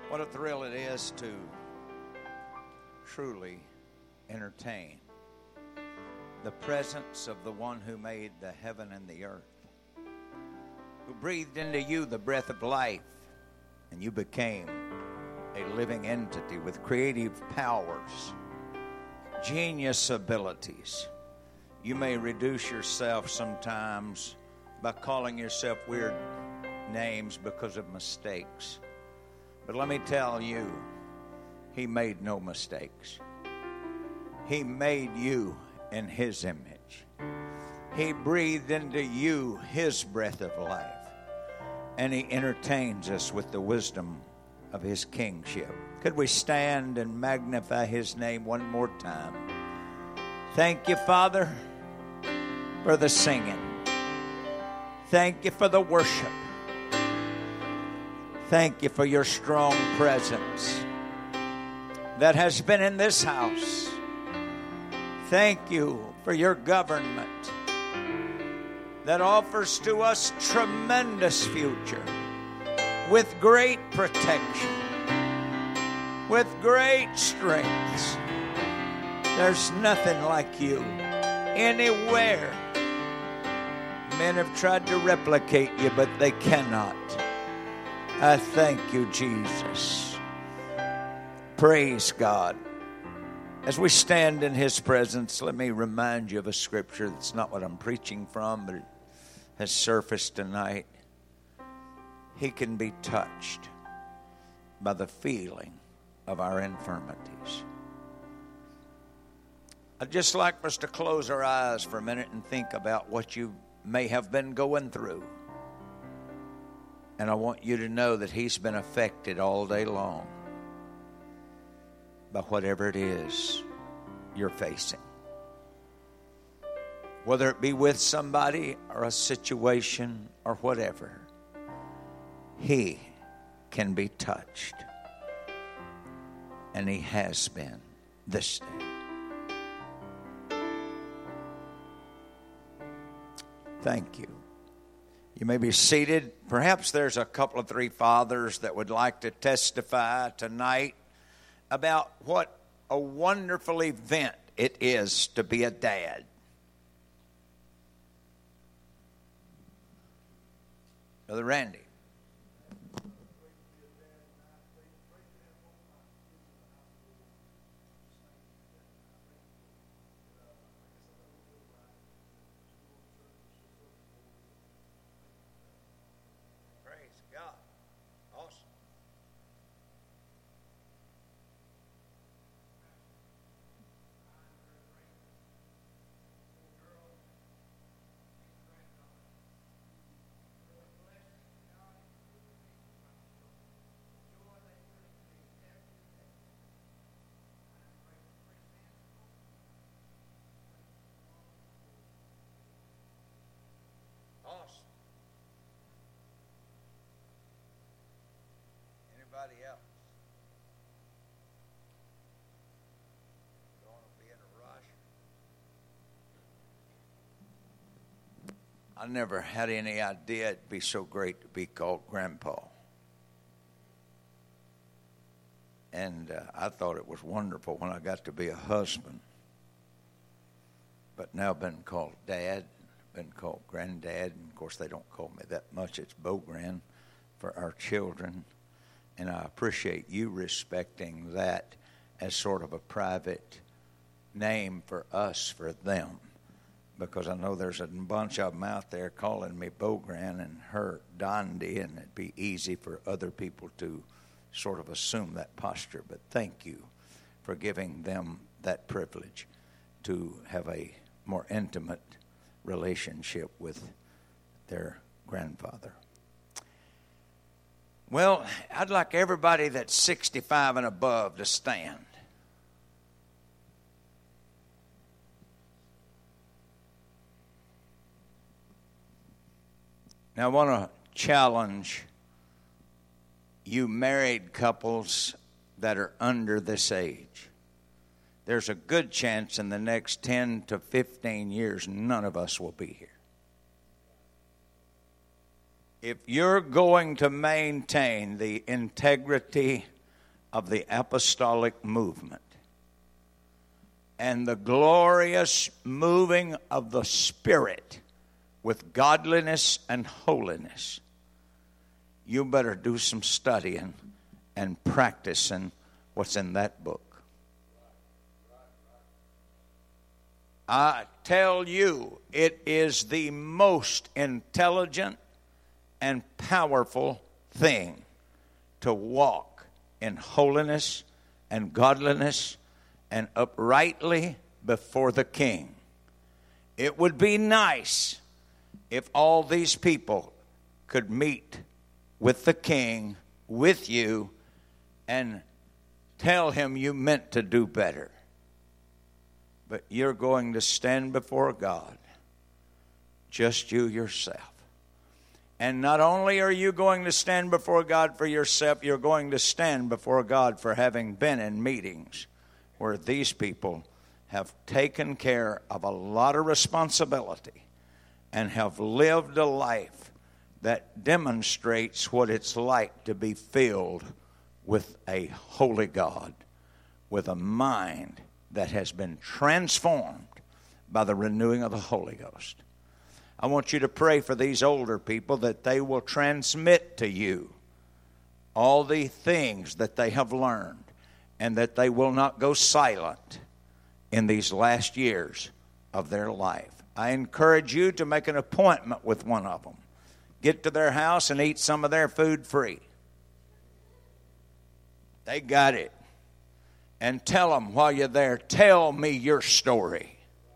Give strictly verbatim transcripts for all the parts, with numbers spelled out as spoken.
What a thrill it is to truly entertain the presence of the one who made the heaven and the earth, who breathed into you the breath of life, and you became a living entity with creative powers, genius abilities. You may reduce yourself sometimes by calling yourself weird names because of mistakes. But let me tell you, He made no mistakes. He made you in His image. He breathed into you His breath of life. And He entertains us with the wisdom of His kingship. Could we stand and magnify His name one more time? Thank you, Father, for the singing. Thank you for the worship. Thank you for your strong presence that has been in this house. Thank you for your government that offers to us tremendous future with great protection, with great strengths. There's nothing like you anywhere. Men have tried to replicate you, but they cannot. I thank you, Jesus. Praise God. As we stand in His presence, let me remind you of a scripture that's not what I'm preaching from, but it has surfaced tonight. He can be touched by the feeling of our infirmities. I'd just like for us to close our eyes for a minute and think about what you may have been going through. And I want you to know that He's been affected all day long by whatever it is you're facing. Whether it be with somebody or a situation or whatever, He can be touched. And He has been this day. Thank you. You may be seated. Perhaps there's a couple of three fathers that would like to testify tonight about what a wonderful event it is to be a dad. Brother Randy. Anybody else? Don't want to be in a rush. I never had any idea it'd be so great to be called Grandpa. And uh, I thought it was wonderful when I got to be a husband. But now been called Dad, been called Granddad. And of course, they don't call me that much. It's Bo-Gran for our children. And I appreciate you respecting that as sort of a private name for us, for them. Because I know there's a bunch of them out there calling me Bo-Gran and her Dondi, and it'd be easy for other people to sort of assume that posture. But thank you for giving them that privilege to have a more intimate relationship with their grandfather. Well, I'd like everybody that's sixty-five and above to stand. Now, I want to challenge you married couples that are under this age. There's a good chance in the next ten to fifteen years, none of us will be here. If you're going to maintain the integrity of the apostolic movement and the glorious moving of the Spirit with godliness and holiness, you better do some studying and practicing what's in that book. I tell you, it is the most intelligent and powerful thing to walk in holiness and godliness and uprightly before the King. It would be nice if all these people could meet with the King, with you, and tell him you meant to do better. But you're going to stand before God, just you yourself. And not only are you going to stand before God for yourself, you're going to stand before God for having been in meetings where these people have taken care of a lot of responsibility and have lived a life that demonstrates what it's like to be filled with a holy God, with a mind that has been transformed by the renewing of the Holy Ghost. I want you to pray for these older people that they will transmit to you all the things that they have learned and that they will not go silent in these last years of their life. I encourage you to make an appointment with one of them. Get to their house and eat some of their food free. They got it. And tell them while you're there, tell me your story.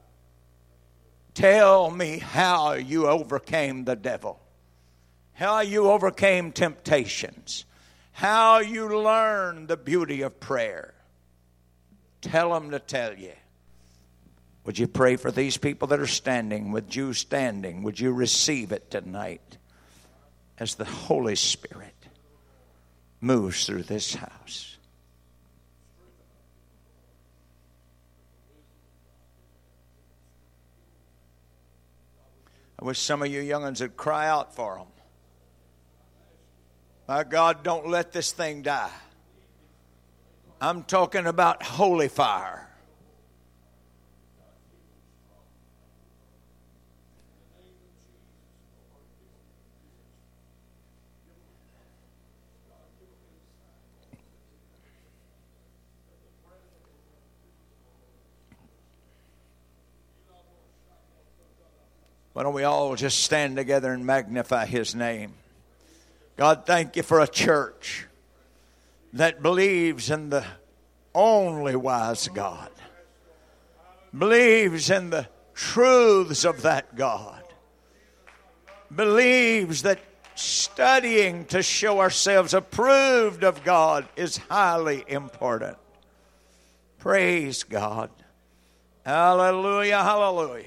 Tell me how you overcame the devil. How you overcame temptations. How you learned the beauty of prayer. Tell them to tell you. Would you pray for these people that are standing? Would you standing? Would you receive it tonight as the Holy Spirit moves through this house? I wish some of you young'uns would cry out for them. My God, don't let this thing die. I'm talking about holy fire. Why don't we all just stand together and magnify His name? God, thank you for a church that believes in the only wise God. Believes in the truths of that God. Believes that studying to show ourselves approved of God is highly important. Praise God. Hallelujah, hallelujah.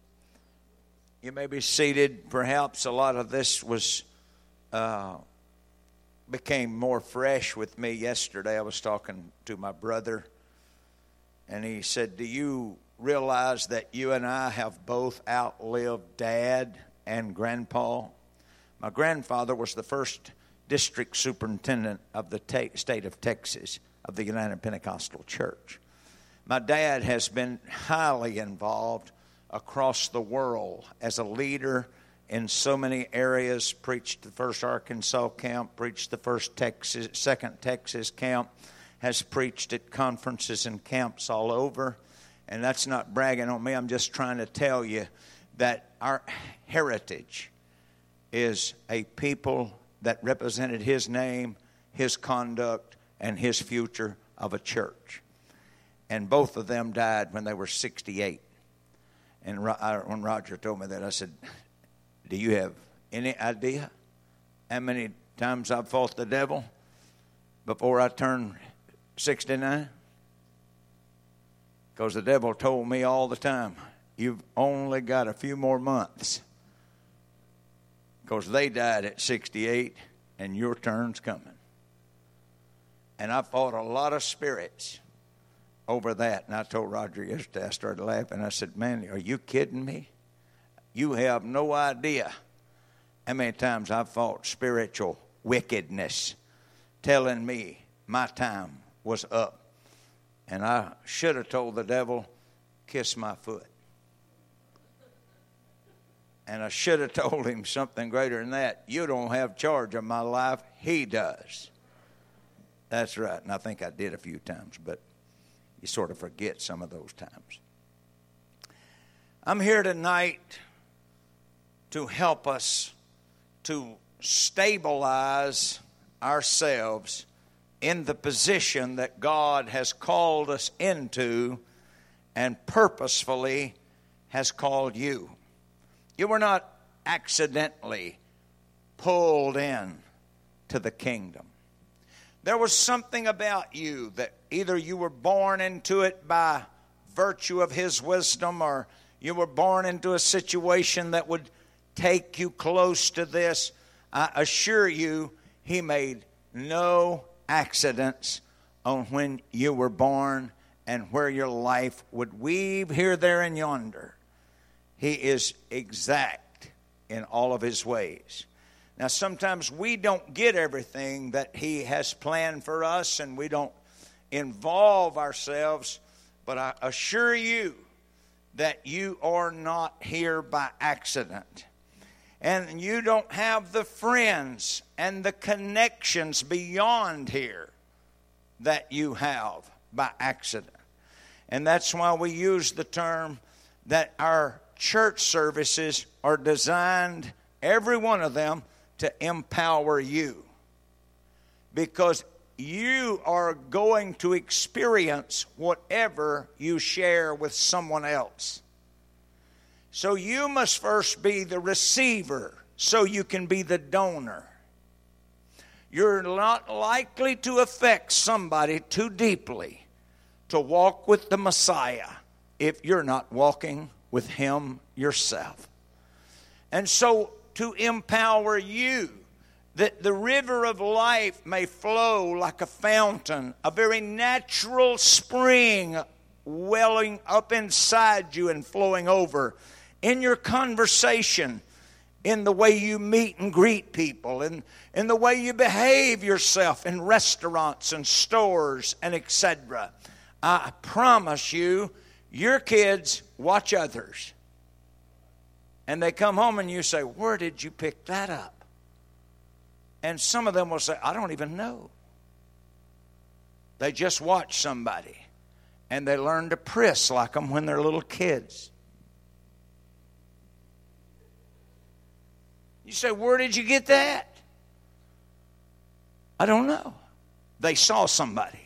You may be seated. Perhaps a lot of this was uh, became more fresh with me yesterday. I was talking to my brother, and he said, do you realize that you and I have both outlived Dad and Grandpa? My grandfather was the first district superintendent of the te- state of Texas of the United Pentecostal Church. My dad has been highly involved across the world as a leader in so many areas. Preached the first Arkansas camp, preached the first Texas, second Texas camp, has preached at conferences and camps all over. And that's not bragging on me. I'm just trying to tell you that our heritage is a people that represented His name, His conduct, and His future of a church. And both of them died when they were sixty-eight. And when Roger told me that, I said, do you have any idea how many times I've fought the devil before I turned sixty-nine? Because the devil told me all the time, you've only got a few more months. Because they died at sixty-eight and your turn's coming. And I fought a lot of spirits over that. And I told Roger yesterday, I started laughing. I said, man, are you kidding me? You have no idea how many times I've fought spiritual wickedness telling me my time was up. And I should have told the devil, kiss my foot. And I should have told him something greater than that. You don't have charge of my life. He does. That's right. And I think I did a few times, but you sort of forget some of those times. I'm here tonight to help us to stabilize ourselves in the position that God has called us into and purposefully has called you. You were not accidentally pulled in to the kingdom. There was something about you that either you were born into it by virtue of His wisdom, or you were born into a situation that would take you close to this. I assure you, He made no accidents on when you were born and where your life would weave here, there, and yonder. He is exact in all of His ways. Now, sometimes we don't get everything that He has planned for us, and we don't involve ourselves, but I assure you that you are not here by accident. And you don't have the friends and the connections beyond here that you have by accident. And that's why we use the term that our church services are designed, every one of them, to empower you. Because you are going to experience whatever you share with someone else. So you must first be the receiver so you can be the donor. You're not likely to affect somebody too deeply to walk with the Messiah if you're not walking with Him yourself. And so to empower you, that the river of life may flow like a fountain, a very natural spring welling up inside you and flowing over in your conversation, in the way you meet and greet people, in, in the way you behave yourself in restaurants and stores and et cetera. I promise you, your kids watch others. And they come home and you say, where did you pick that up? And some of them will say, I don't even know. They just watch somebody. And they learn to priss like them when they're little kids. You say, where did you get that? I don't know. They saw somebody.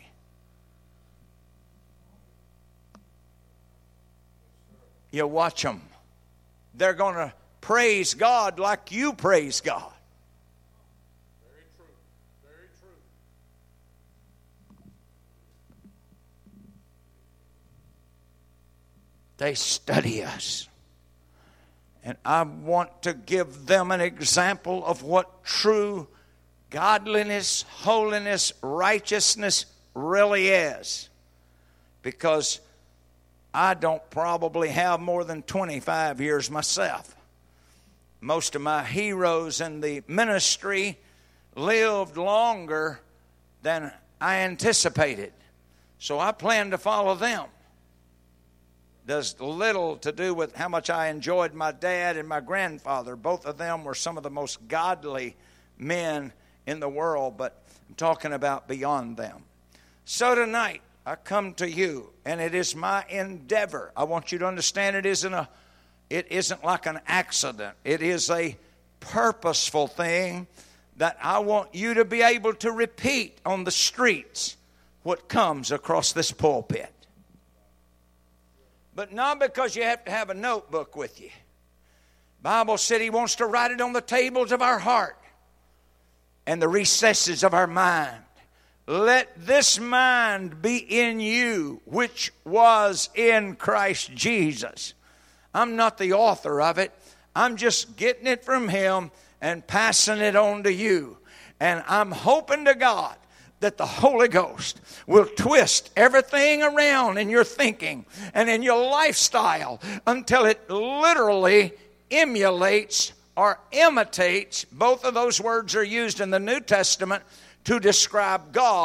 You watch them. They're going to praise God like you praise God. Very true. Very true. They study us. And I want to give them an example of what true godliness, holiness, righteousness really is. Because I don't probably have more than twenty-five years myself. Most of my heroes in the ministry lived longer than I anticipated. So I plan to follow them. Does little to do with how much I enjoyed my dad and my grandfather. Both of them were some of the most godly men in the world, but I'm talking about beyond them. So tonight, I come to you, and it is my endeavor. I want you to understand it isn't a, it isn't like an accident. It is a purposeful thing that I want you to be able to repeat on the streets what comes across this pulpit. But not because you have to have a notebook with you. The Bible said He wants to write it on the tables of our heart and the recesses of our mind. Let this mind be in you, which was in Christ Jesus. I'm not the author of it. I'm just getting it from Him and passing it on to you. And I'm hoping to God that the Holy Ghost will twist everything around in your thinking and in your lifestyle until it literally emulates or imitates. Both of those words are used in the New Testament to describe God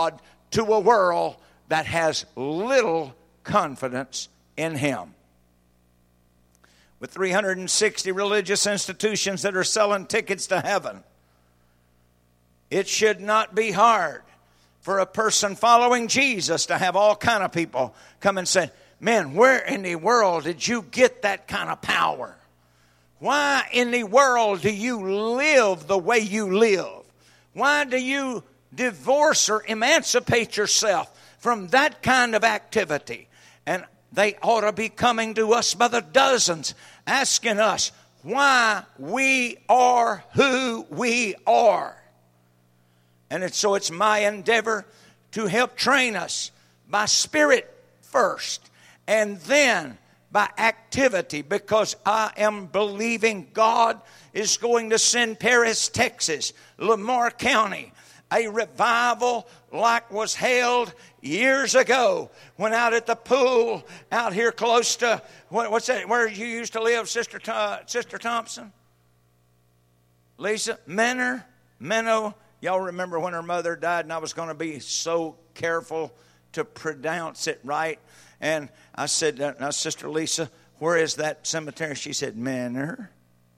to a world that has little confidence in Him. With three hundred sixty religious institutions that are selling tickets to heaven, it should not be hard for a person following Jesus to have all kind of people come and say, man, where in the world did you get that kind of power? Why in the world do you live the way you live? Why do you divorce or emancipate yourself from that kind of activity? And they ought to be coming to us by the dozens, asking us why we are who we are. And it's, so it's my endeavor to help train us by spirit first, and then by activity, because I am believing God is going to send Paris, Texas, Lamar County, a revival like was held years ago when out at the pool out here close to, what, what's that, where you used to live, Sister Th- Sister Thompson? Lisa? Menor? Menno? Y'all remember when her mother died, and I was going to be so careful to pronounce it right. And I said, now, Sister Lisa, where is that cemetery? She said, Menor.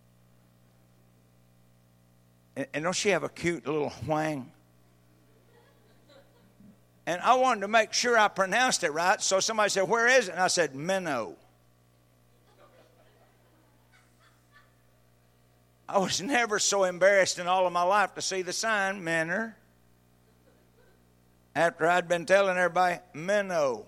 And, and don't she have a cute little whang? And I wanted to make sure I pronounced it right. So somebody said, where is it? And I said, Menno. I was never so embarrassed in all of my life to see the sign, Menor, after I'd been telling everybody, Menno.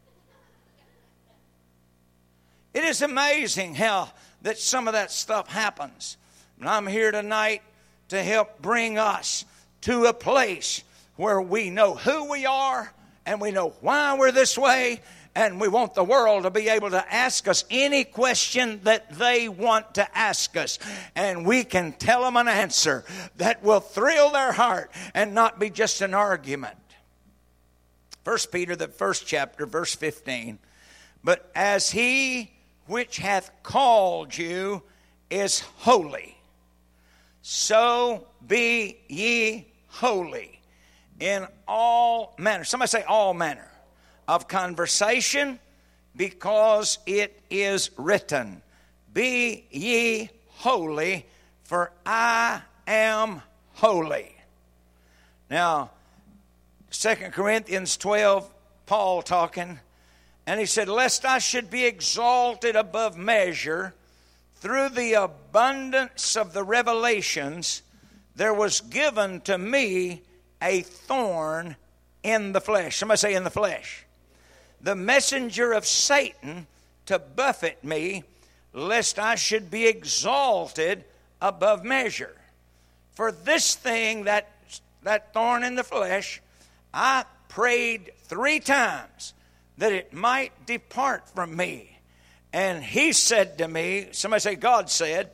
It is amazing how that some of that stuff happens. And I'm here tonight to help bring us to a place where we know who we are and we know why we're this way, and we want the world to be able to ask us any question that they want to ask us. And we can tell them an answer that will thrill their heart and not be just an argument. First Peter, the first chapter, verse fifteen. But as he which hath called you is holy, so be ye holy in all manner. Somebody say all manner of conversation, because it is written, be ye holy, for I am holy. Now, Second Corinthians twelve, Paul talking, and he said, lest I should be exalted above measure through the abundance of the revelations, there was given to me a thorn in the flesh. Somebody say in the flesh. The messenger of Satan to buffet me, lest I should be exalted above measure. For this thing, that, that thorn in the flesh, I prayed three times that it might depart from me. And he said to me, somebody say God said,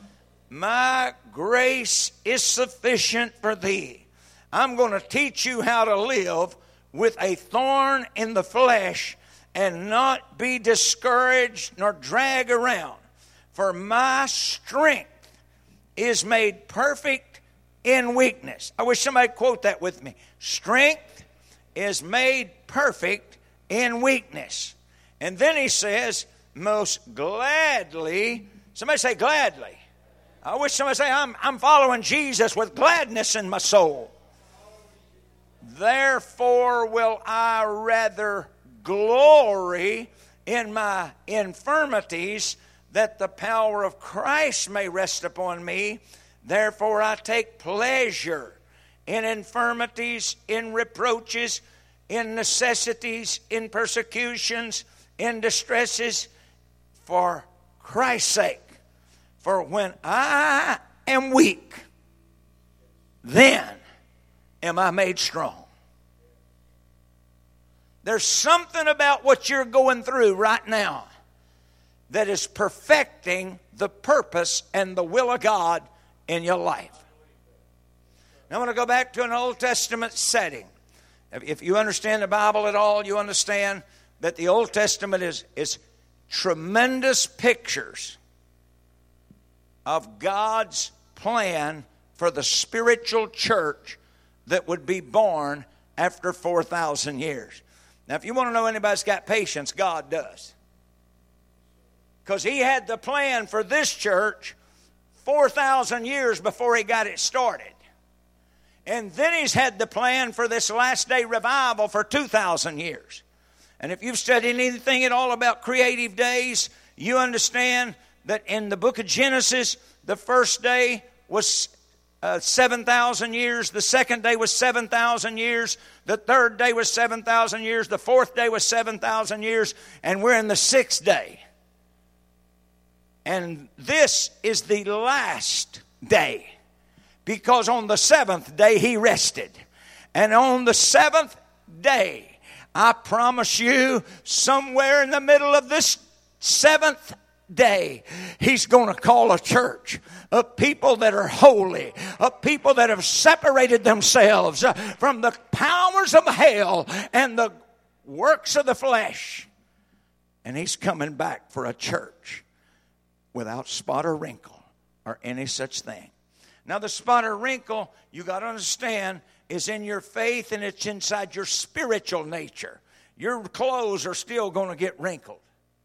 my grace is sufficient for thee. I'm going to teach you how to live with a thorn in the flesh and not be discouraged nor drag around. For my strength is made perfect in weakness. I wish somebody would quote that with me. Strength is made perfect in weakness. And then he says, most gladly, somebody say gladly. I wish somebody say, I'm, I'm following Jesus with gladness in my soul. Therefore will I rather glory in my infirmities, that the power of Christ may rest upon me. Therefore I take pleasure in infirmities, in reproaches, in necessities, in persecutions, in distresses, for Christ's sake. For when I am weak, then am I made strong. There's something about what you're going through right now that is perfecting the purpose and the will of God in your life. Now I want to go back to an Old Testament setting. If you understand the Bible at all, you understand that the Old Testament is, is tremendous pictures of God's plan for the spiritual church that would be born after four thousand years. Now, if you want to know anybody's got patience, God does. Because he had the plan for this church four thousand years before he got it started. And then he's had the plan for this last day revival for two thousand years. And if you've studied anything at all about creative days, you understand that in the book of Genesis, the first day was uh, seven thousand years. The second day was seven thousand years. The third day was seven thousand years. The fourth day was seven thousand years. And we're in the sixth day. And this is the last day. Because on the seventh day he rested. And on the seventh day, I promise you, somewhere in the middle of this seventh day, he's going to call a church of people that are holy, of people that have separated themselves from the powers of hell and the works of the flesh. And he's coming back for a church without spot or wrinkle or any such thing. Now, the spot or wrinkle, you got to understand, is in your faith and it's inside your spiritual nature. Your clothes are still going to get wrinkled.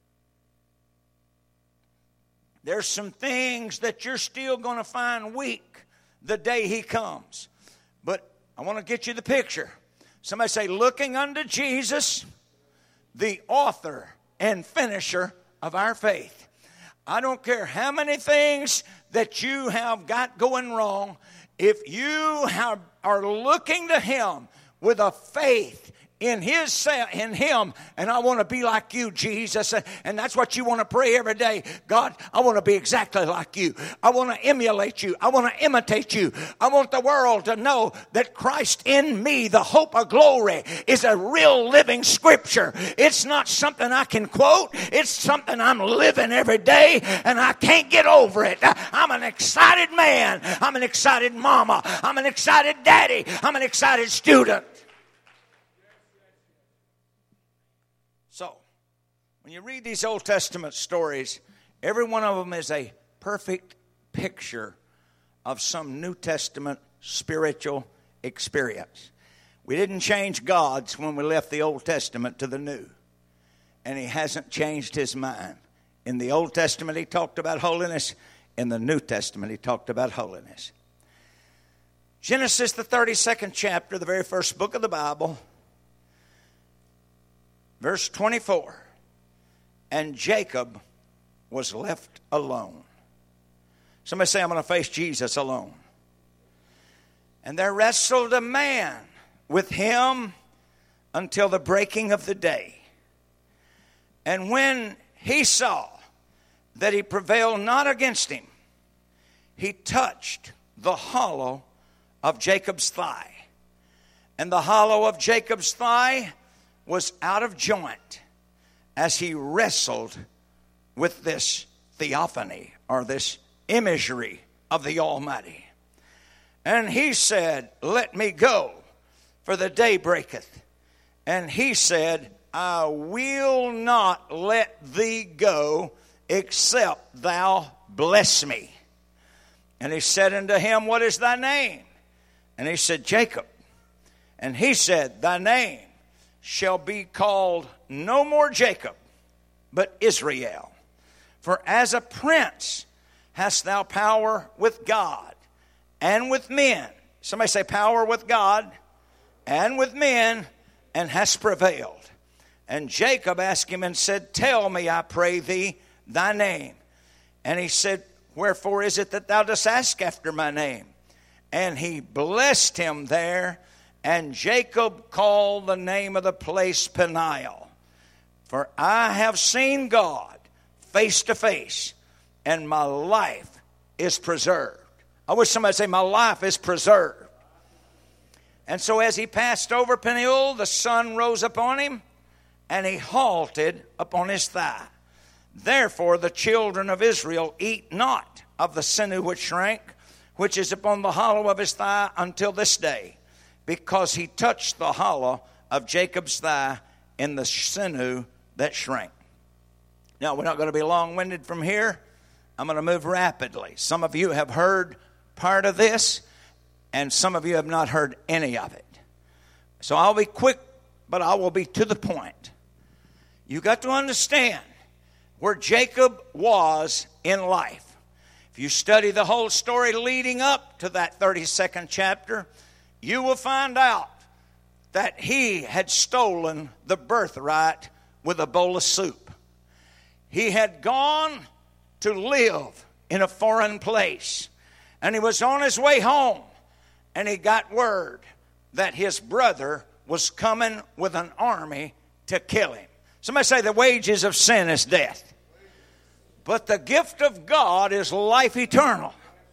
There's some things that you're still going to find weak the day he comes. But I want to get you the picture. Somebody say, looking unto Jesus, the author and finisher of our faith. I don't care how many things that you have got going wrong. If you have, are looking to him with a faith in his in him, and I want to be like you, Jesus, and that's what you want to pray every day. God, I want to be exactly like you. I want to emulate you. I want to imitate you. I want the world to know that Christ in me, the hope of glory, is a real living scripture. It's not something I can quote. It's something I'm living every day, and I can't get over it. I'm an excited man. I'm an excited mama. I'm an excited daddy. I'm an excited student. So, when you read these Old Testament stories, every one of them is a perfect picture of some New Testament spiritual experience. We didn't change God's when we left the Old Testament to the New. And he hasn't changed his mind. In the Old Testament, he talked about holiness. In the New Testament, he talked about holiness. Genesis, the thirty-second chapter, the very first book of the Bible. Verse twenty-four, and Jacob was left alone. Somebody say, I'm going to face Jesus alone. And there wrestled a man with him until the breaking of the day. And when he saw that he prevailed not against him, he touched the hollow of Jacob's thigh. And the hollow of Jacob's thigh was out of joint as he wrestled with this theophany or this imagery of the Almighty. And he said, let me go, for the day breaketh. And he said, I will not let thee go, except thou bless me. And he said unto him, what is thy name? And he said, Jacob. And he said, thy name shall be called no more Jacob, but Israel. For as a prince hast thou power with God and with men. Somebody say power with God and with men, and hast prevailed. And Jacob asked him and said, tell me, I pray thee, thy name. And he said, wherefore is it that thou dost ask after my name? And he blessed him there. And Jacob called the name of the place Peniel. For I have seen God face to face, and my life is preserved. I wish somebody would say, my life is preserved. And so as he passed over Peniel, the sun rose upon him, and he halted upon his thigh. Therefore the children of Israel eat not of the sinew which shrank, which is upon the hollow of his thigh until this day, because he touched the hollow of Jacob's thigh in the sinew that shrank. Now, we're not going to be long-winded from here. I'm going to move rapidly. Some of you have heard part of this, and some of you have not heard any of it. So I'll be quick, but I will be to the point. You got to understand where Jacob was in life. If you study the whole story leading up to that thirty-second chapter, you will find out that he had stolen the birthright with a bowl of soup. He had gone to live in a foreign place, and he was on his way home, and he got word that his brother was coming with an army to kill him. Somebody say the wages of sin is death, but the gift of God is life eternal.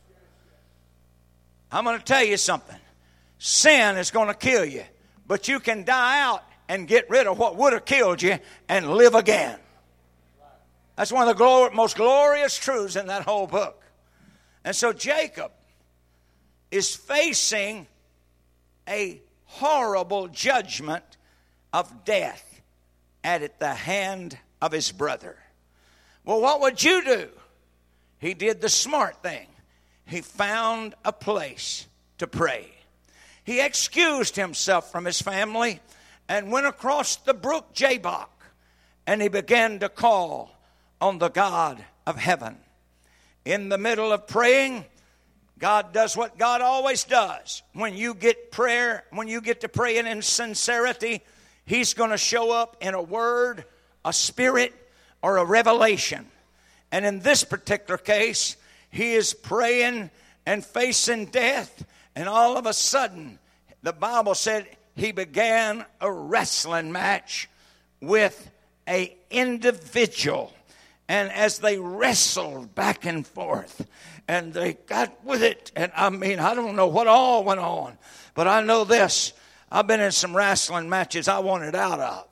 I'm going to tell you something. Sin is going to kill you, but you can die out and get rid of what would have killed you and live again. That's one of the glor- most glorious truths in that whole book. And so Jacob is facing a horrible judgment of death at the hand of his brother. Well, what would you do? He did the smart thing. He found a place to pray. He excused himself from his family and went across the brook Jabbok, and he began to call on the God of heaven. In the middle of praying, God does what God always does. When you get prayer, when you get to praying in sincerity, He's going to show up in a word, a spirit, or a revelation. And in this particular case, he is praying and facing death, and all of a sudden, the Bible said he began a wrestling match with an individual. And as they wrestled back and forth, and they got with it, and I mean, I don't know what all went on, but I know this. I've been in some wrestling matches I wanted out of.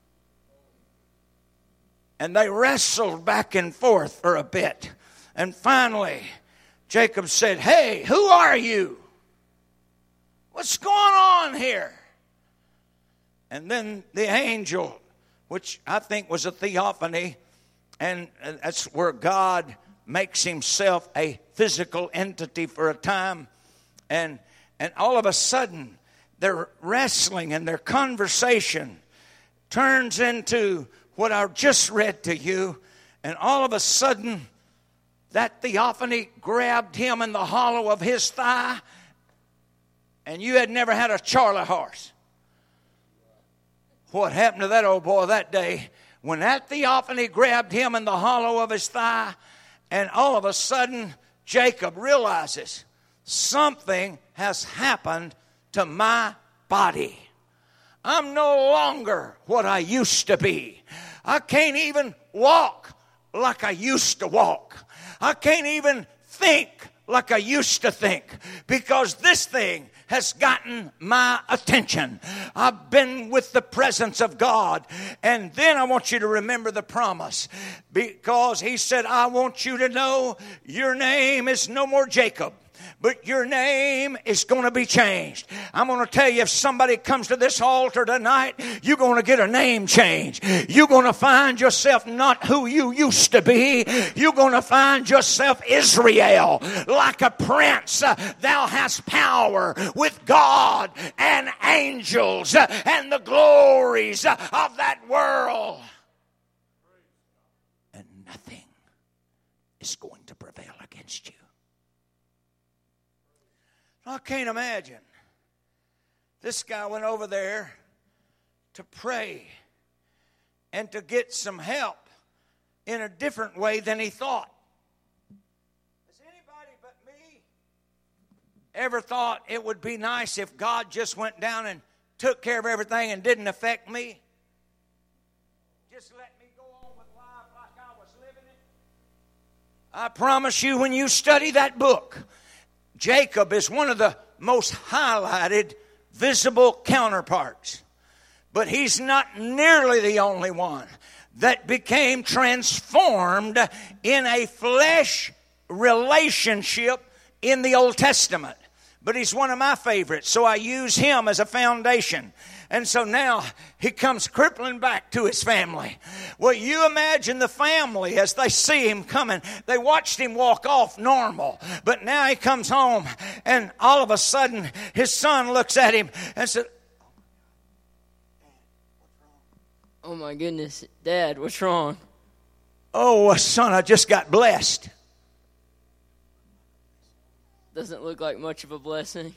And they wrestled back and forth for a bit. And finally, Jacob said, "Hey, who are you? What's going on here?" And then the angel, which I think was a theophany, and that's where God makes himself a physical entity for a time. And, and all of a sudden, their wrestling and their conversation turns into what I just read to you. And all of a sudden, that theophany grabbed him in the hollow of his thigh. And you had never had a Charlie horse. What happened to that old boy that day? When that theophany grabbed him in the hollow of his thigh, and all of a sudden, Jacob realizes something has happened to my body. I'm no longer what I used to be. I can't even walk like I used to walk. I can't even think like I used to think, because this thing has gotten my attention. I've been with the presence of God. And then I want you to remember the promise, because he said, I want you to know your name is no more Jacob, but your name is going to be changed. I'm going to tell you, if somebody comes to this altar tonight, you're going to get a name change. You're going to find yourself not who you used to be. You're going to find yourself Israel, like a prince. Thou hast power with God and angels and the glories of that world. And nothing is going to prevail against you. I can't imagine. This guy went over there to pray and to get some help in a different way than he thought. Has anybody but me ever thought it would be nice if God just went down and took care of everything and didn't affect me? Just let me go on with life like I was living it? I promise you, when you study that book, Jacob is one of the most highlighted, visible counterparts. But he's not nearly the only one that became transformed in a flesh relationship in the Old Testament. But he's one of my favorites, so I use him as a foundation. And so now he comes crippling back to his family. Well, you imagine the family as they see him coming. They watched him walk off normal. But now he comes home, and all of a sudden his son looks at him and said, Oh, my goodness. Dad, what's wrong? Oh, son, I just got blessed. Doesn't look like much of a blessing.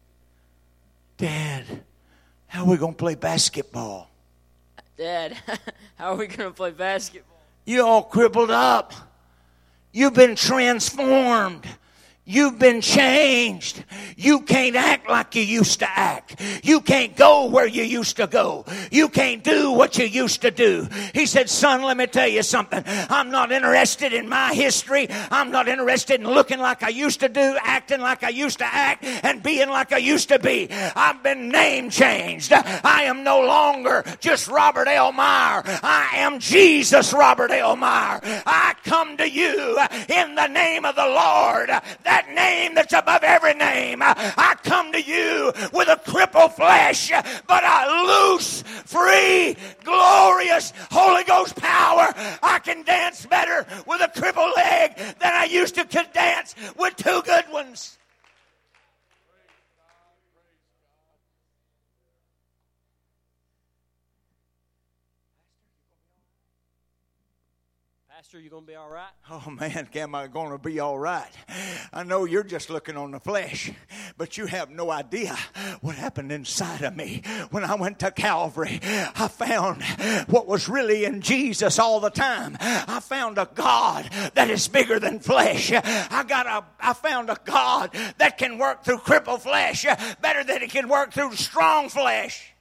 Dad, how are we going to play basketball? Dad, how are we going to play basketball? You all crippled up. You've been transformed. You've been changed. You can't act like you used to act. You can't go where you used to go. You can't do what you used to do. He said, son, let me tell you something. I'm not interested in my history. I'm not interested in looking like I used to do, acting like I used to act, and being like I used to be. I've been name changed. I am no longer just Robert L. Meyer. I am Jesus Robert L. Meyer. I come to you in the name of the Lord. That name that's above every name. I come to you with a crippled flesh, but a loose, free, glorious Holy Ghost power. I can dance better with a crippled leg than I used to could dance with two good ones. Pastor, you going to be all right? Oh, man, am I going to be all right? I know you're just looking on the flesh, but you have no idea what happened inside of me. When I went to Calvary, I found what was really in Jesus all the time. I found a God that is bigger than flesh. I got a, I found a God that can work through crippled flesh better than he can work through strong flesh.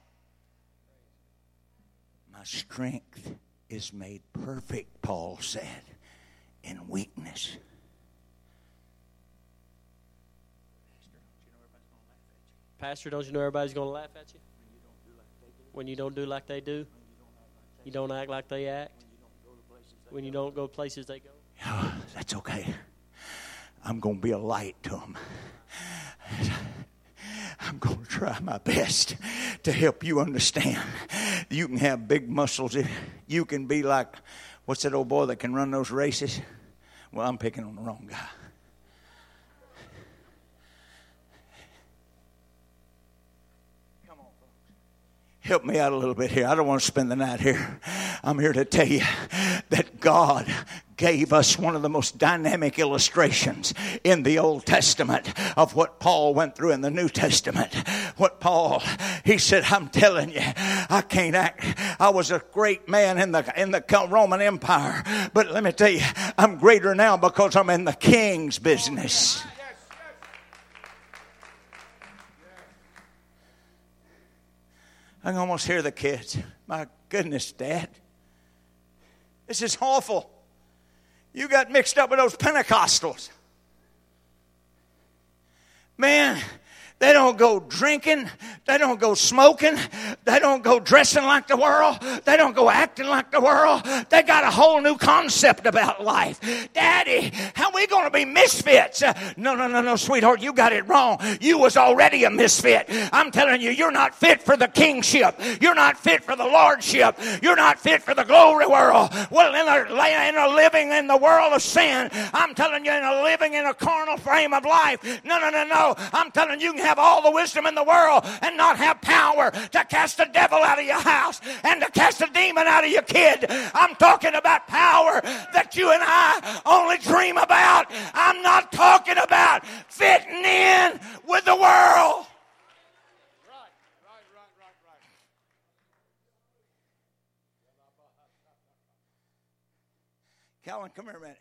My strength is made perfect, Paul said, in weakness. Pastor, don't you know everybody's going to laugh at you? When you don't do like they do? You don't act like they act? When you don't go places they go? Oh, that's okay. I'm going to be a light to them. I'm going to try my best to help you understand. You can have big muscles. You can be like, what's that old boy that can run those races? Well, I'm picking on the wrong guy. Come on, folks. Help me out a little bit here. I don't want to spend the night here. I'm here to tell you that God gave us one of the most dynamic illustrations in the Old Testament of what Paul went through in the New Testament. What Paul, he said, I'm telling you, I can't act. I was a great man in the in the Roman Empire, but let me tell you, I'm greater now because I'm in the king's business. I can almost hear the kids. My goodness, Dad. This is awful. You got mixed up with those Pentecostals. Man, they don't go drinking. They don't go smoking. They don't go dressing like the world. They don't go acting like the world. They got a whole new concept about life. Daddy, how are we going to be misfits? Uh, no, no, no, no, sweetheart, you got it wrong. You was already a misfit. I'm telling you, you're not fit for the kingship. You're not fit for the lordship. You're not fit for the glory world. Well, in a, in a living in the world of sin, I'm telling you, in a living in a carnal frame of life. No, no, no, no. I'm telling you, you can have all the wisdom in the world and not have power to cast the devil out of your house and to cast a demon out of your kid. I'm talking about power that you and I only dream about. I'm not talking about fitting in with the world. Right, right, right, right, right. Calvin, come here a minute.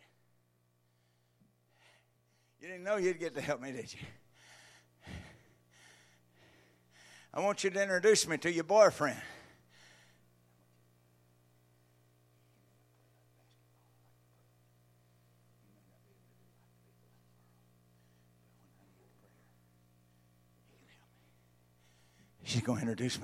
You didn't know you'd get to help me, did you? I want you to introduce me to your boyfriend. She's going to introduce me.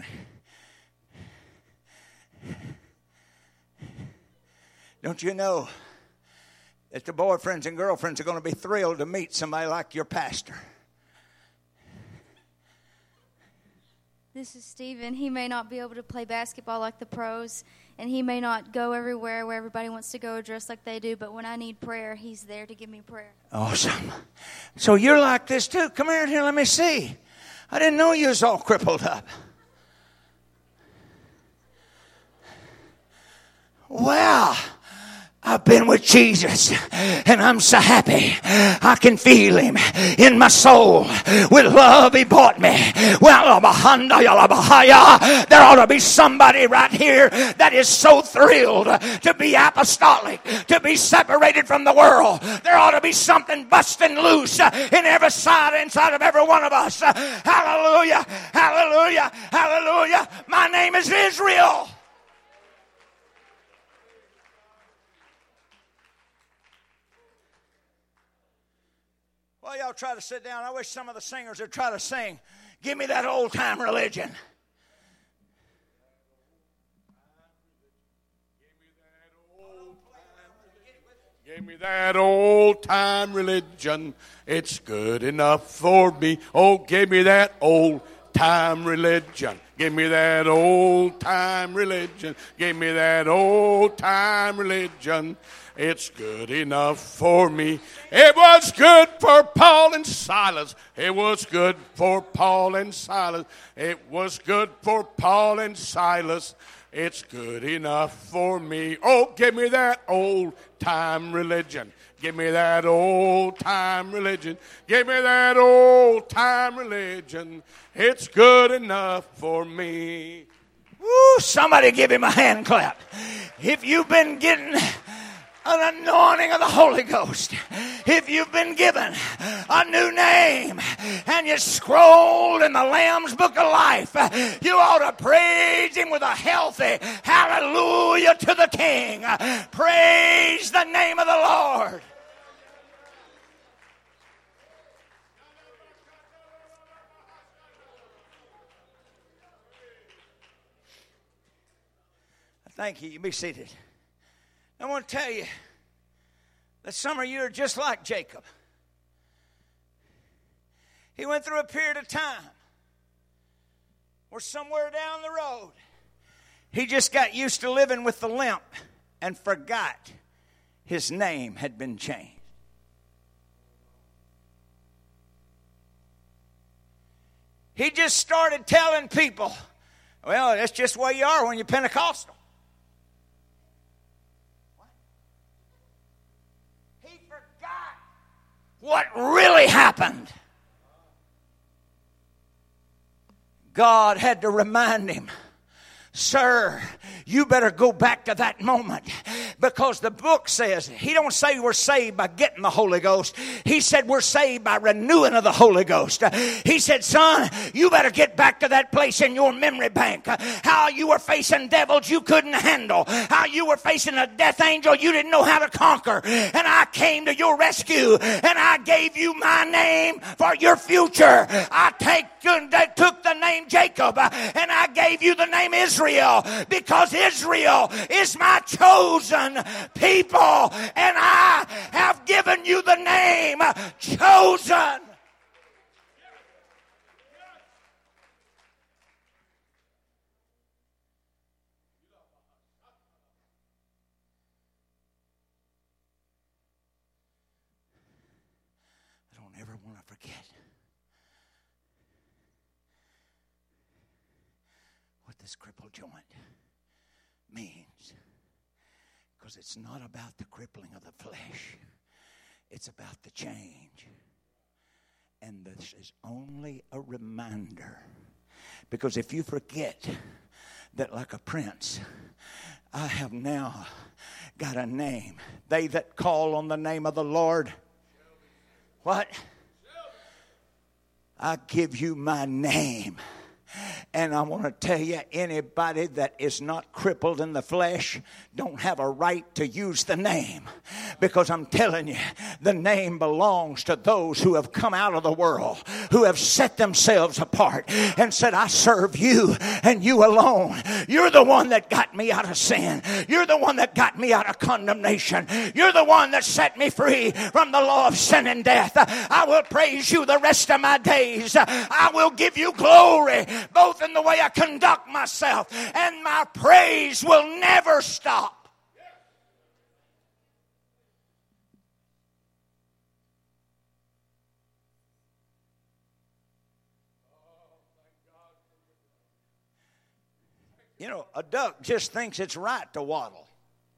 Don't you know that the boyfriends and girlfriends are going to be thrilled to meet somebody like your pastor? This is Stephen. He may not be able to play basketball like the pros, and he may not go everywhere where everybody wants to go dressed like they do, but when I need prayer, he's there to give me prayer. Awesome. So you're like this too. Come here, here, let me see. I didn't know you was all crippled up. Well, I've been with Jesus, and I'm so happy. I can feel Him in my soul. With love He bought me. Well, there ought to be somebody right here that is so thrilled to be apostolic, to be separated from the world. There ought to be something busting loose in every side, inside of every one of us. Hallelujah, hallelujah, hallelujah. My name is Israel. Well, y'all try to sit down. I wish some of the singers would try to sing. Give me that old time religion. Give me that old time religion. It's good enough for me. Oh, give me that old time religion. Give me that old time religion. Give me that old time religion. It's good enough for me. It was good for Paul and Silas. It was good for Paul and Silas. It was good for Paul and Silas. It's good enough for me. Oh, give me that old time religion. Give me that old time religion. Give me that old time religion. It's good enough for me. Woo, somebody give him a hand clap. If you've been getting an anointing of the Holy Ghost, if you've been given a new name and you scrolled in the Lamb's Book of Life, you ought to praise Him with a healthy hallelujah to the King. Praise the name of the Lord. Thank you. You be seated. I want to tell you that some of you are just like Jacob. He went through a period of time where somewhere down the road he just got used to living with the limp and forgot his name had been changed. He just started telling people, well, that's just the way you are when you're Pentecostal. What really happened? God had to remind him, sir, you better go back to that moment, because the book says, he don't say we're saved by getting the Holy Ghost. He said we're saved by renewing of the Holy Ghost. He said, son, you better get back to that place in your memory bank. How you were facing devils you couldn't handle. How you were facing a death angel you didn't know how to conquer. And I came to your rescue and I gave you my name for your future. I take, took the name Jacob and I gave you the name Israel, because Israel is my chosen people, and I have given you the name chosen. I don't ever want to forget what this crippled joint means. Because it's not about the crippling of the flesh. It's about the change. And this is only a reminder. Because if you forget that, like a prince, I have now got a name. They that call on the name of the Lord. What? I give you my name. And I want to tell you, anybody that is not crippled in the flesh don't have a right to use the name. Because I'm telling you, the name belongs to those who have come out of the world, who have set themselves apart and said, I serve you and you alone. You're the one that got me out of sin. You're the one that got me out of condemnation. You're the one that set me free from the law of sin and death. I will praise you the rest of my days. I will give you glory, both in the way I conduct myself, and my praise will never stop. You know, a duck just thinks it's right to waddle.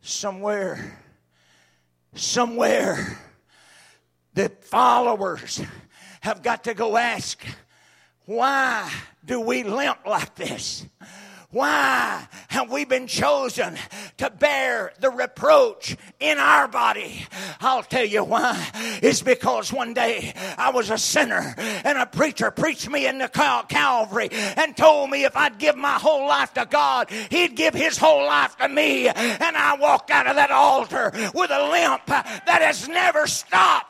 Somewhere, somewhere, the followers have got to go ask, why do we limp like this? Why have we been chosen to bear the reproach in our body? I'll tell you why. It's because one day I was a sinner and a preacher preached me into Cal- Calvary and told me if I'd give my whole life to God, He'd give His whole life to me. And I walked out of that altar with a limp that has never stopped.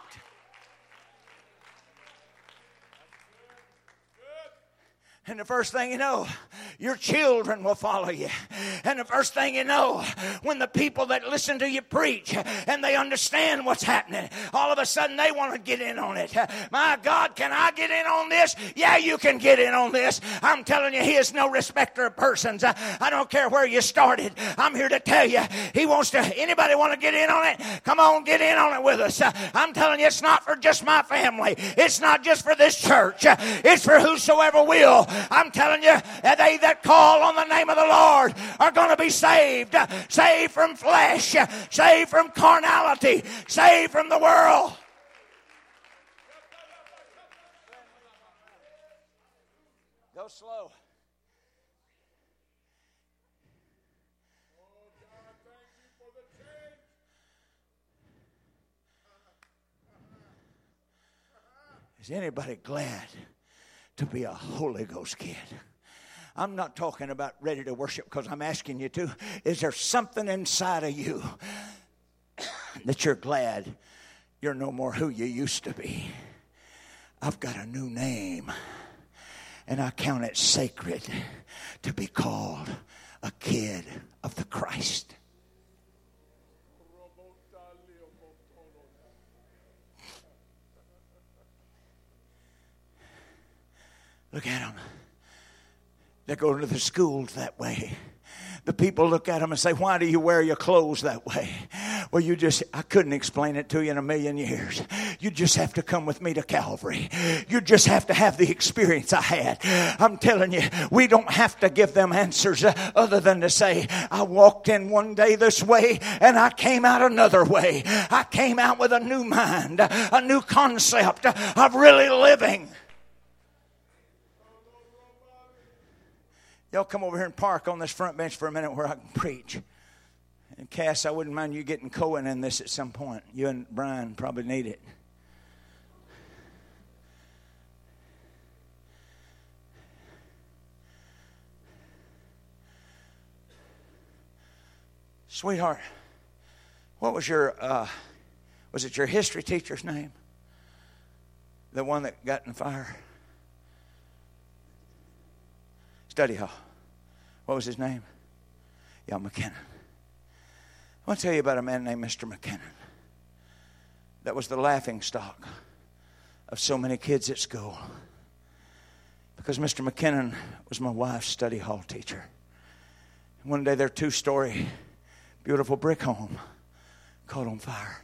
And the first thing you know, your children will follow you. And the first thing you know, when the people that listen to you preach and they understand what's happening, all of a sudden they want to get in on it. My God, can I get in on this? Yeah, you can get in on this. I'm telling you, He is no respecter of persons. I don't care where you started. I'm here to tell you, He wants to, anybody want to get in on it? Come on, get in on it with us. I'm telling you, it's not for just my family. It's not just for this church. It's for whosoever will. I'm telling you, they that call on the name of the Lord are going to be saved. Saved from flesh. Saved from carnality. Saved from the world. Go slow. Is anybody glad to be a Holy Ghost kid? I'm not talking about ready to worship because I'm asking you to. Is there something inside of you that you're glad you're no more who you used to be? I've got a new name, and I count it sacred to be called a kid of the Christ. Look at them. They go to the schools that way. The people look at them and say, why do you wear your clothes that way? Well, you just, I couldn't explain it to you in a million years. You just have to come with me to Calvary. You just have to have the experience I had. I'm telling you, we don't have to give them answers other than to say, I walked in one day this way and I came out another way. I came out with a new mind, a new concept of really living. Y'all come over here and park on this front bench for a minute where I can preach. And Cass, I wouldn't mind you getting Cohen in this at some point. You and Brian probably need it. Sweetheart, what was your, uh, was it your history teacher's name? The one that got in the fire? Study hall. What was his name? Yeah, McKinnon. I want to tell you about a man named Mister McKinnon. That was the laughing stock of so many kids at school. Because Mister McKinnon was my wife's study hall teacher. One day their two-story beautiful brick home caught on fire.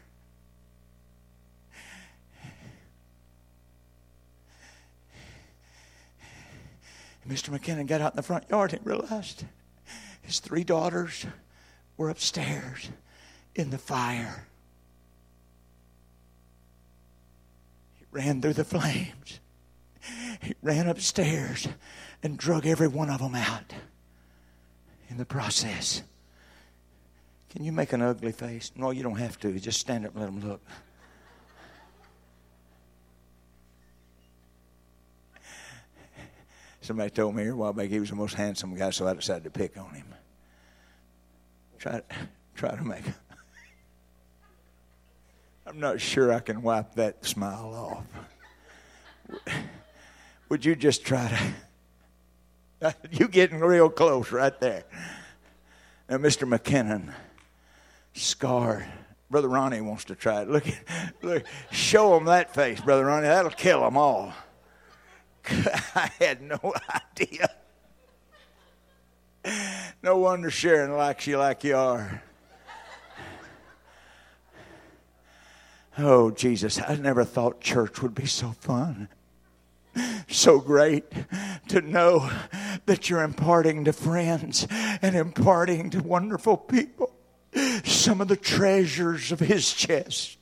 Mister McKinnon got out in the front yard and realized his three daughters were upstairs in the fire. He ran through the flames. He ran upstairs and drug every one of them out in the process. Can you make an ugly face? No, you don't have to. You just stand up and let them look. Somebody told me here a while back he was the most handsome guy, so I decided to pick on him. Try, try to make. I'm not sure I can wipe that smile off. Would you just try to? You getting real close right there. Now, Mister McKinnon, scarred. Brother Ronnie wants to try it. Look, look, show him that face, Brother Ronnie. That'll kill them all. I had no idea. No wonder Sharon likes you like you are. Oh, Jesus, I never thought church would be so fun. So great to know that you're imparting to friends and imparting to wonderful people some of the treasures of his chest.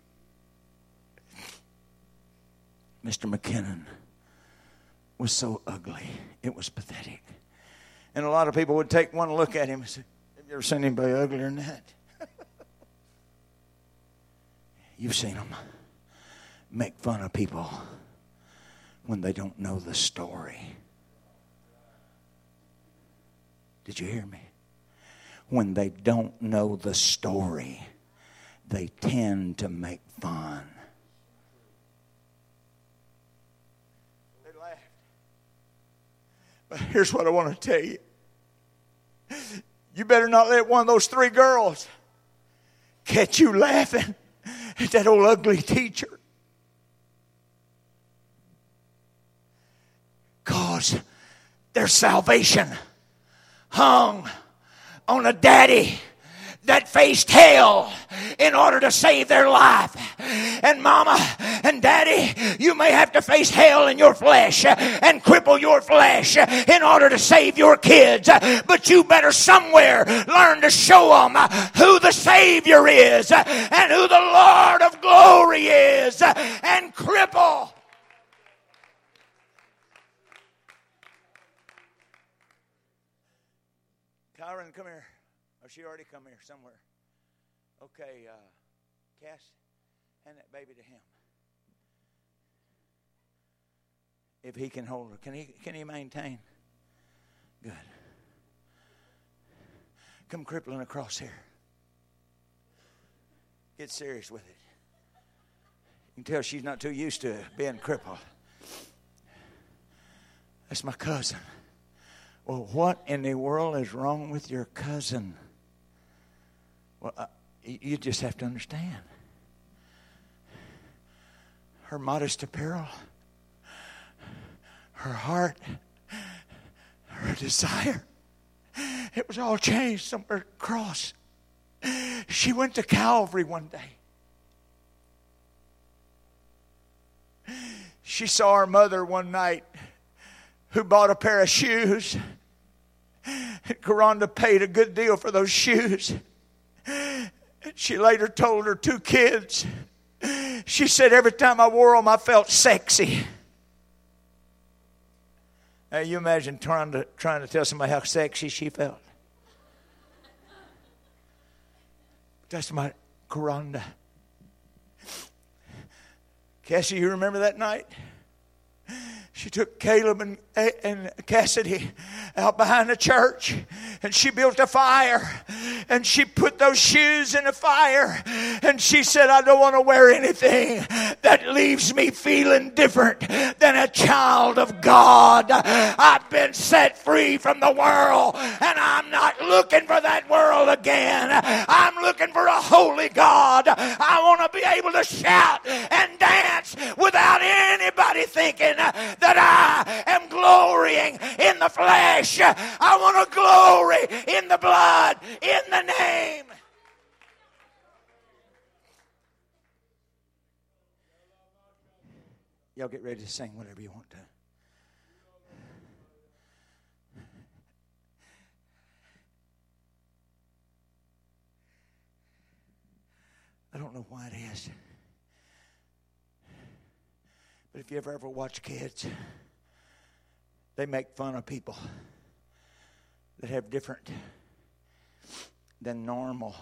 Mister McKinnon was so ugly. It was pathetic. And a lot of people would take one look at him and say, have you ever seen anybody uglier than that? You've seen them make fun of people when they don't know the story. Did you hear me? When they don't know the story, they tend to make fun. They laughed. But here's what I want to tell you. You better not let one of those three girls catch you laughing at that old ugly teacher. Because their salvation hung on a daddy that faced hell in order to save their life. And mama and daddy, you may have to face hell in your flesh and cripple your flesh in order to save your kids. But you better somewhere learn to show them who the Savior is and who the Lord of glory is and cripple. Kyron, come here. Oh, she already come here somewhere. Okay, uh, Cass, hand that baby to him. If he can hold her. Can he, can he maintain? Good. Come crippling across here. Get serious with it. You can tell she's not too used to being crippled. That's my cousin. Well, what in the world is wrong with your cousin? Well, uh, you just have to understand. Her modest apparel, her heart, her desire, it was all changed somewhere at the cross. She went to Calvary one day. She saw her mother one night who bought a pair of shoes. And Karonda paid a good deal for those shoes. And she later told her two kids, she said, every time I wore them, I felt sexy. Now, you imagine trying to, trying to tell somebody how sexy she felt. That's my Karonda. Cassie, you remember that night? She took Caleb and, and Cassidy out behind the church, and she built a fire, and she put those shoes in the fire, and she said, I don't want to wear anything that leaves me feeling different than a child of God. I've been set free from the world, and I'm not looking for that world again. I'm looking for a holy God. I want to be able to shout and dance without anybody thinking that I am glorying in the flesh. I want to glory in the blood, in the name. Y'all get ready to sing whatever you want to. I don't know why it is. But if you ever ever watch kids, they make fun of people that have different than normal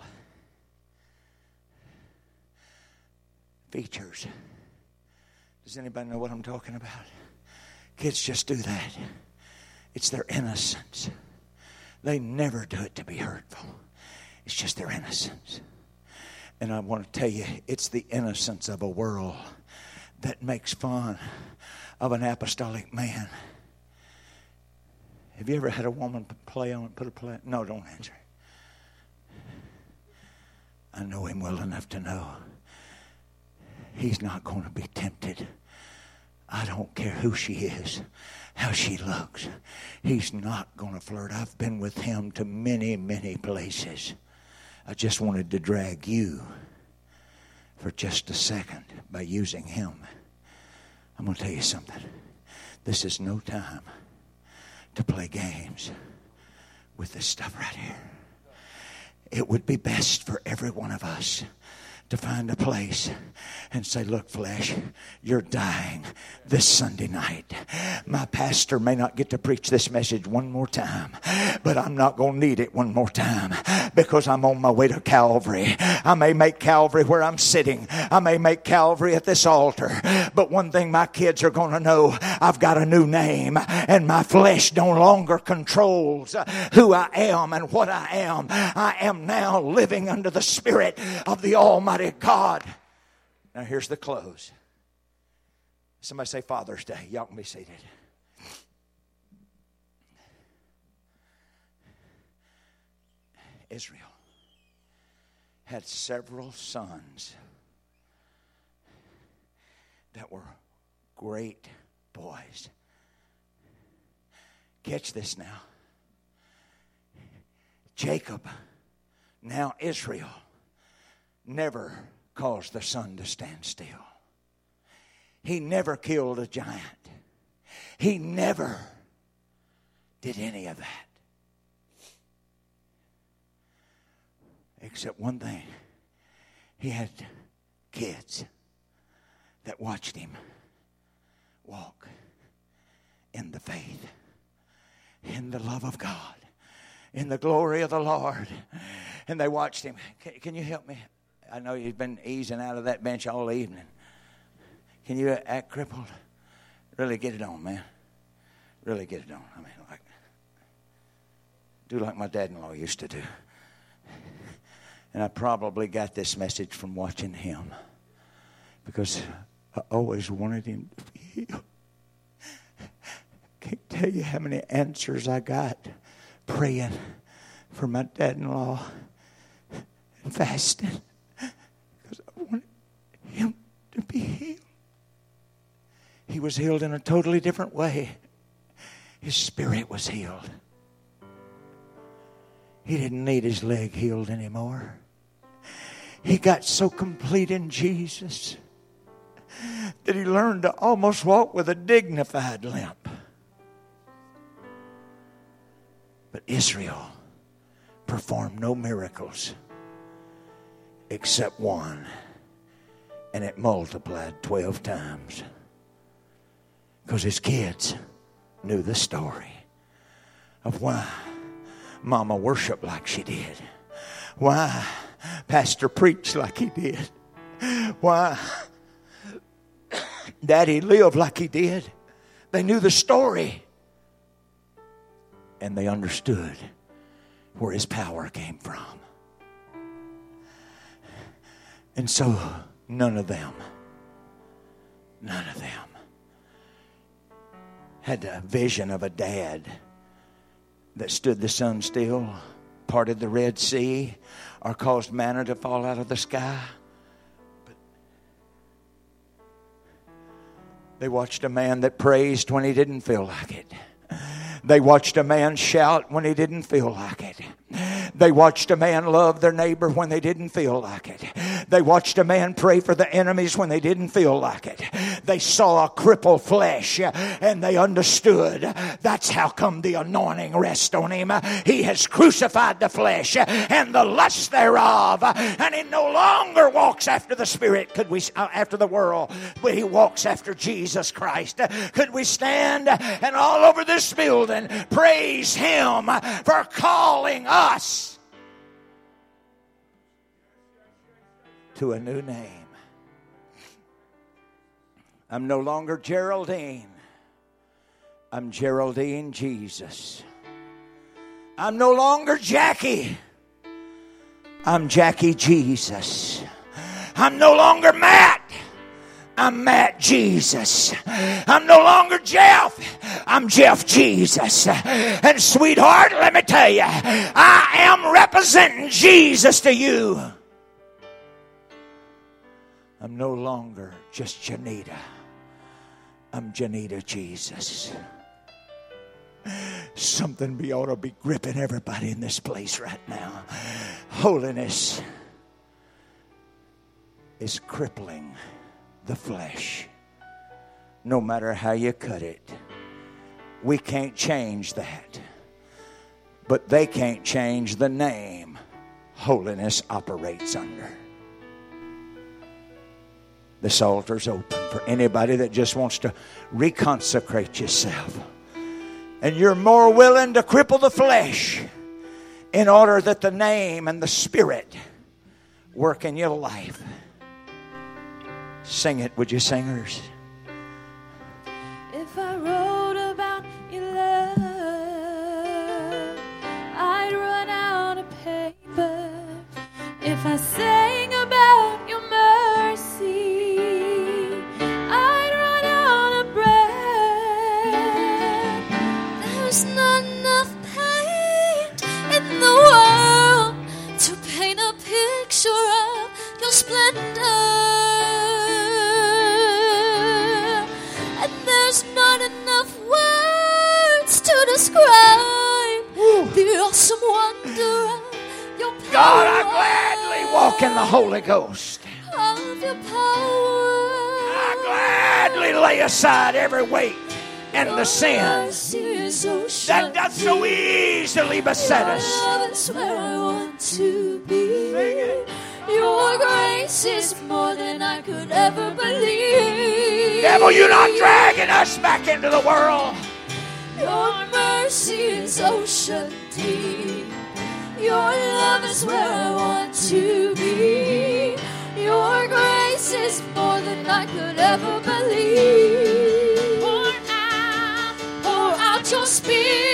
features. Does anybody know what I'm talking about? Kids just do that. It's their innocence. They never do it to be hurtful. It's just their innocence. And I want to tell you, it's the innocence of a world that makes fun of an apostolic man. Have you ever had a woman play on, put a play? No, don't answer. I know him well enough to know he's not going to be tempted. I don't care who she is, how she looks. He's not going to flirt. I've been with him to many, many places. I just wanted to drag you for just a second by using him. I'm going to tell you something. This is no time to play games with this stuff right here. it would be best for every one of us to find a place and say, look, flesh, you're dying this Sunday night. My pastor may not get to preach this message one more time, but I'm not going to need it one more time because I'm on my way to Calvary. I may make Calvary where I'm sitting. I may make Calvary at this altar. But one thing my kids are going to know, I've got a new name, and my flesh no longer controls who I am and what I am. I am now living under the Spirit of the Almighty God. Now here's the close. Somebody say Father's Day. Y'all can be seated. Israel had several sons that were great boys. Catch this now. Jacob, now Israel, never caused the sun to stand still. He never killed a giant. He never did any of that. Except one thing. He had kids that watched him walk in the faith, in the love of God, in the glory of the Lord. And they watched him. Can, can you help me? I know you've been easing out of that bench all evening. Can you act crippled? Really get it on, man. Really get it on. I mean, like, do like my dad-in-law used to do. And I probably got this message from watching him, because I always wanted him to be healed. Can't tell you how many answers I got praying for my dad-in-law and fasting, because I wanted him to be healed. He was healed in a totally different way. His spirit was healed. He didn't need his leg healed anymore. He got so complete in Jesus that he learned to almost walk with a dignified limp. But Israel performed no miracles except one, and it multiplied twelve times. Because his kids knew the story of why Mama worshiped like she did, why Pastor preached like he did, why Daddy lived like he did. They knew the story, and they understood where his power came from. And so none of them, none of them had a vision of a dad that stood the sun still, parted the Red Sea, or caused manna to fall out of the sky. But they watched a man that praised when he didn't feel like it. They watched a man shout when he didn't feel like it. They watched a man love their neighbor when they didn't feel like it. They watched a man pray for the enemies when they didn't feel like it. They saw a crippled flesh and they understood that's how come the anointing rests on him. He has crucified the flesh and the lust thereof, and he no longer walks after the spirit. Could we uh, after the world, but he walks after Jesus Christ. Could we stand and all over this building praise him for calling us to a new name? I'm no longer Geraldine. I'm Geraldine Jesus. I'm no longer Jackie. I'm Jackie Jesus. I'm no longer Matt. I'm Matt Jesus. I'm no longer Jeff. I'm Jeff Jesus. And sweetheart, let me tell you, I am representing Jesus to you. I'm no longer just Janita. I'm Janita Jesus. Something be ought to be gripping everybody in this place right now. Holiness is crippling the flesh. No matter how you cut it. We can't change that. But they can't change the name holiness operates under. This altar's open for anybody that just wants to reconsecrate yourself. And you're more willing to cripple the flesh in order that the name and the Spirit work in your life. Sing it, would you, singers? If I wrote about your love, I'd run out of paper. If I sang about your mercy, I'd run out of breath. There's not enough paint in the world to paint a picture of your splendor. And there's not enough words to describe Ooh. the awesome wonder of your power. God, I gladly walk in the Holy Ghost. Of your power. I gladly lay aside every weight and the sin so that does so easily beset us. That's where I want to be. Your grace is more than I could ever believe. Devil, you're not dragging us back into the world. Your mercy is ocean deep. Your love is where I want to be. Your grace is more than I could ever believe. Pour out, pour out your Spirit.